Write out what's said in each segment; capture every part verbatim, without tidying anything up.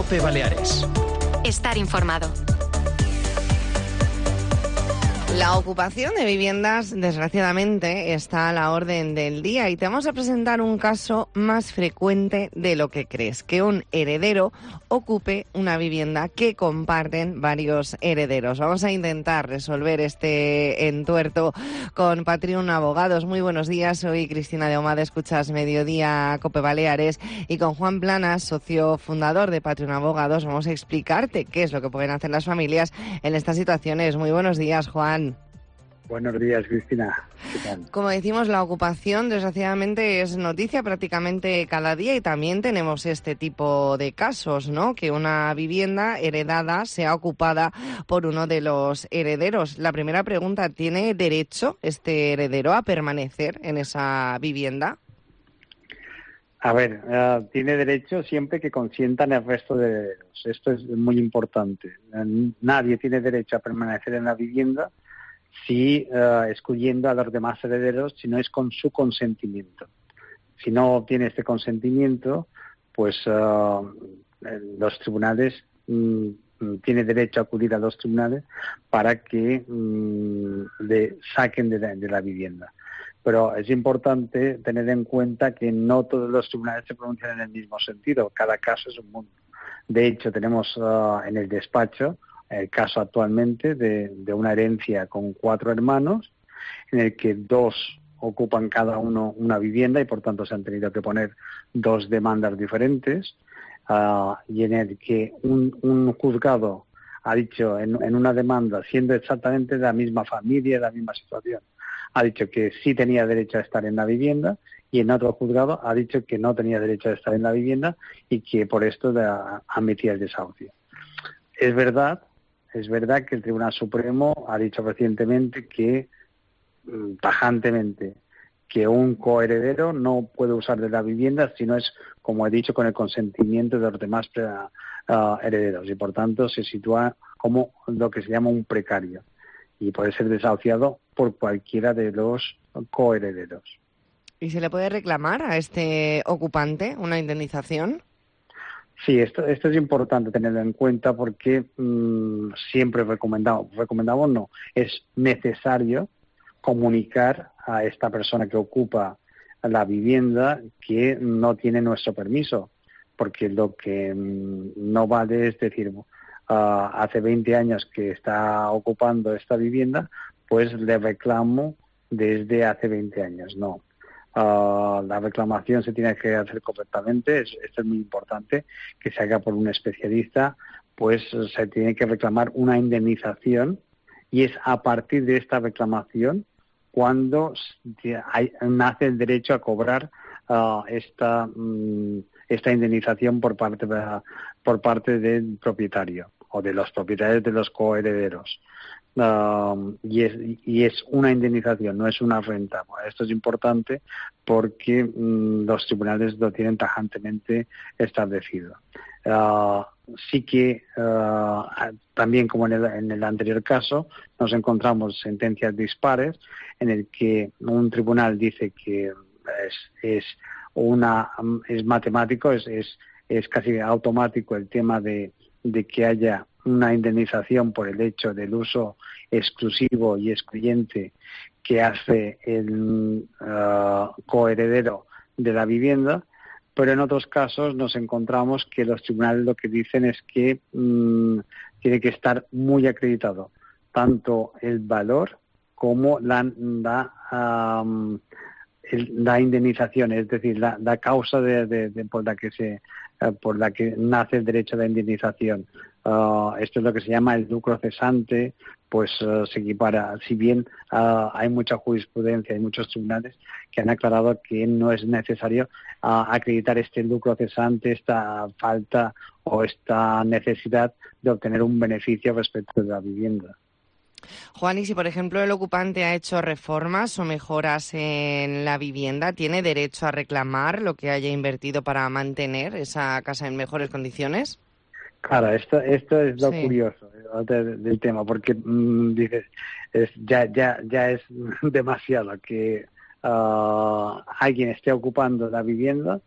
COPE Baleares. Estar informado. La ocupación de viviendas, desgraciadamente, está a la orden del día y te vamos a presentar un caso más frecuente de lo que crees, que un heredero ocupe una vivienda que comparten varios herederos. Vamos a intentar resolver este entuerto con Patrium Abogados. Muy buenos días, soy Cristina de Ahumada, escuchas Mediodía COPE Baleares, y con Juan Planas, socio fundador de Patrium Abogados, vamos a explicarte qué es lo que pueden hacer las familias en estas situaciones. Muy buenos días, Juan. Buenos días, Cristina. ¿Qué tal? Como decimos, la ocupación desgraciadamente es noticia prácticamente cada día y también tenemos este tipo de casos, ¿no? Que una vivienda heredada sea ocupada por uno de los herederos. La primera pregunta, ¿tiene derecho este heredero a permanecer en esa vivienda? A ver, uh, tiene derecho siempre que consientan el resto de herederos. Esto es muy importante. Nadie tiene derecho a permanecer en la vivienda si uh, excluyendo a los demás herederos, si no es con su consentimiento. Si no obtiene este consentimiento, pues uh, los tribunales um, tiene derecho a acudir a los tribunales para que um, le saquen de la, de la vivienda. Pero es importante tener en cuenta que no todos los tribunales se pronuncian en el mismo sentido. Cada caso es un mundo. De hecho, tenemos uh, en el despacho el caso actualmente de, de una herencia con cuatro hermanos, en el que dos ocupan cada uno una vivienda y por tanto se han tenido que poner dos demandas diferentes, uh, y en el que un, un juzgado ha dicho en, en una demanda, siendo exactamente de la misma familia, de la misma situación, ha dicho que sí tenía derecho a estar en la vivienda, y en otro juzgado ha dicho que no tenía derecho a estar en la vivienda y que por esto admitía el desahucio. Es verdad Es verdad que el Tribunal Supremo ha dicho recientemente que, tajantemente, que un coheredero no puede usar de la vivienda si no es, como he dicho, con el consentimiento de los demás uh, herederos, y por tanto se sitúa como lo que se llama un precario y puede ser desahuciado por cualquiera de los coherederos. ¿Y se le puede reclamar a este ocupante una indemnización? Sí, esto, esto es importante tenerlo en cuenta porque mmm, siempre recomendamos, recomendamos no, es necesario comunicar a esta persona que ocupa la vivienda que no tiene nuestro permiso, porque lo que mmm, no vale es decir, uh, hace veinte años que está ocupando esta vivienda, pues le reclamo desde hace veinte años, no. Uh, la reclamación se tiene que hacer correctamente, es, esto es muy importante, que se haga por un especialista, pues se tiene que reclamar una indemnización y es a partir de esta reclamación cuando hay, nace el derecho a cobrar uh, esta, um, esta indemnización por parte, de, por parte del propietario o de los propietarios de los coherederos. Uh, y, es, y es una indemnización, no es una renta. Bueno, esto es importante porque um, los tribunales lo tienen tajantemente establecido. Uh, sí que uh, también, como en el, en el anterior caso, nos encontramos sentencias dispares en el que un tribunal dice que es, es una es matemático, es, es, es casi automático el tema de, de que haya una indemnización por el hecho del uso exclusivo y excluyente que hace el uh, coheredero de la vivienda, pero en otros casos nos encontramos que los tribunales lo que dicen es que mmm, tiene que estar muy acreditado tanto el valor como la, la, um, el, la indemnización, es decir, la, la causa de, de, de, por la que se uh, por la que nace el derecho a la indemnización. Uh, esto es lo que se llama el lucro cesante, pues uh, se equipara. Si bien uh, hay mucha jurisprudencia, hay muchos tribunales que han aclarado que no es necesario uh, acreditar este lucro cesante, esta falta o esta necesidad de obtener un beneficio respecto de la vivienda. Juan, y si por ejemplo el ocupante ha hecho reformas o mejoras en la vivienda, ¿tiene derecho a reclamar lo que haya invertido para mantener esa casa en mejores condiciones? Claro, esto esto es lo sí. curioso de, del tema, porque mmm, dices, es, ya ya ya es demasiado que uh, alguien esté ocupando la vivienda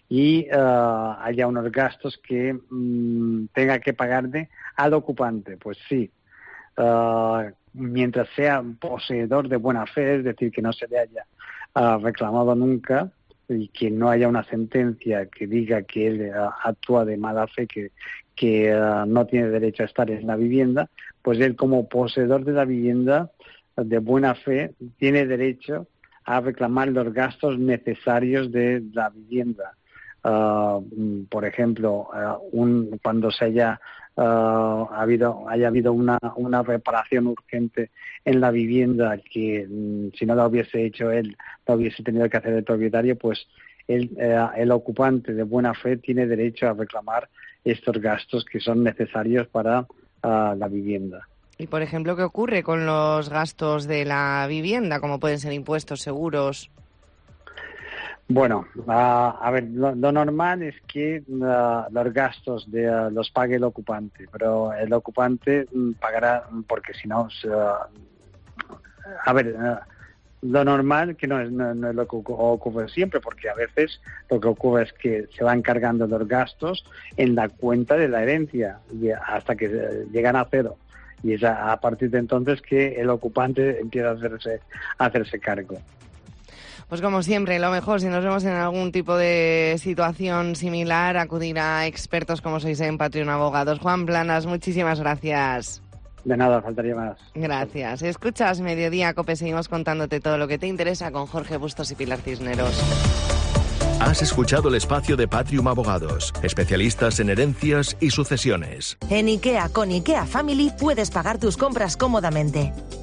y uh, haya unos gastos que um, tenga que pagarle al ocupante. Pues sí, uh, mientras sea poseedor de buena fe, es decir, que no se le haya uh, reclamado nunca y que no haya una sentencia que diga que él uh, actúa de mala fe, que, que uh, no tiene derecho a estar en la vivienda, pues él como poseedor de la vivienda de buena fe tiene derecho a reclamar los gastos necesarios de la vivienda. Uh, por ejemplo, uh, un, cuando se haya uh, habido haya habido una, una reparación urgente en la vivienda que um, si no la hubiese hecho él, la hubiese tenido que hacer el propietario, pues el, uh, el ocupante de buena fe tiene derecho a reclamar estos gastos que son necesarios para uh, la vivienda. Y, por ejemplo, ¿qué ocurre con los gastos de la vivienda, como pueden ser impuestos, seguros? Bueno, uh, a ver, lo, lo normal es que uh, los gastos de, uh, los pague el ocupante, pero el ocupante um, pagará, porque si no, uh, a ver, uh, lo normal que no es, no, no es lo que ocurre siempre, porque a veces lo que ocurre es que se van cargando los gastos en la cuenta de la herencia hasta que uh, llegan a cero. Y es a, a partir de entonces que el ocupante empieza a hacerse, a hacerse cargo. Pues como siempre, lo mejor, si nos vemos en algún tipo de situación similar, acudir a expertos como sois en Patreon Abogados. Juan Planas, muchísimas gracias. De nada, faltaría más. Gracias. Escuchas Mediodía Cope, seguimos contándote todo lo que te interesa con Jorge Bustos y Pilar Cisneros. Has escuchado el espacio de Patrium Abogados, especialistas en herencias y sucesiones. En IKEA con IKEA Family puedes pagar tus compras cómodamente.